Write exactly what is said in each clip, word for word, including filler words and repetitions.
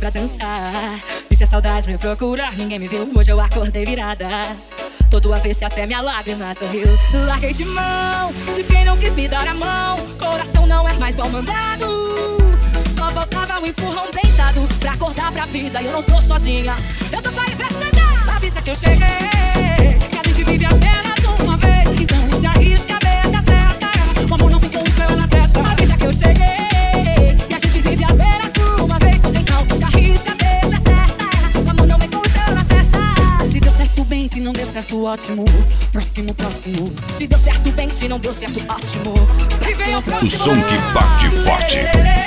pra dançar. E se a saudade me procurar, ninguém me viu, hoje eu acordei virada. Todo avesso até minha lágrima sorriu. Larguei de mão de quem não quis me dar a mão. Coração não é mais mal mandado. Só faltava um empurrão bem dado pra acordar pra vida. E eu não tô sozinha, eu tô com a inversada. Avisa que eu cheguei, que a gente vive apenas uma vez. Então se arrisca, beija, acerta. O amor não ficou estrela na testa. Avisa que eu cheguei, que a gente vive apenas uma vez. Então se arrisca, beija, acerta. O amor não vem com estrela na testa. Se deu certo, bem, se não deu certo, ótimo. Próximo, próximo. Se deu certo, bem, se não deu certo, ótimo. Próximo, próximo. O som que bate forte.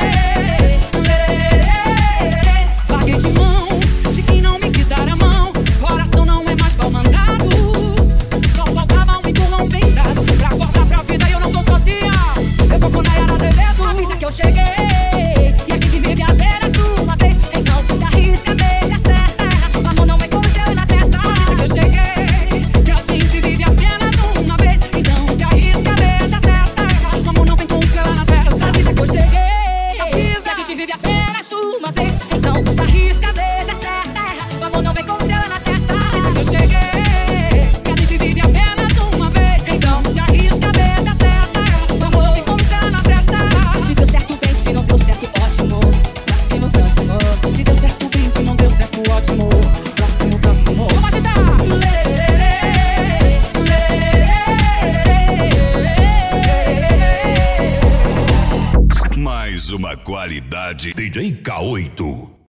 Larguei de mão de quem não me quis dar a mão. Coração não é mais pau mandado. Só faltava um empurrão bem dado pra acordar pra vida e eu não tô sozinha. Eu tô com Nayara Azevedo. Avisa que eu cheguei, e a gente vive apenas uma vez. Então se arrisca, beija, acerta. O amor não vem com estrela na testa. Avisa que eu cheguei, que a gente vive apenas uma vez. Então se arrisca, beija, acerta. O amor não vem com estrela na testa. Avisa que eu cheguei, avisa, que a gente vive apenas uma vez. Então se arrisca, beija, acerta. O amor não vem com estrela na testa. Avisa que eu cheguei, que a gente vive apenas uma vez. Então se arrisca, beija, acerta. O amor não vem com estrela na testa. Se deu certo, bem, se não deu certo, ótimo. Próximo, próximo. Se deu certo, bem, se não deu certo, ótimo. Próximo, próximo. Vamos agitar. Mais uma qualidade D J K oito.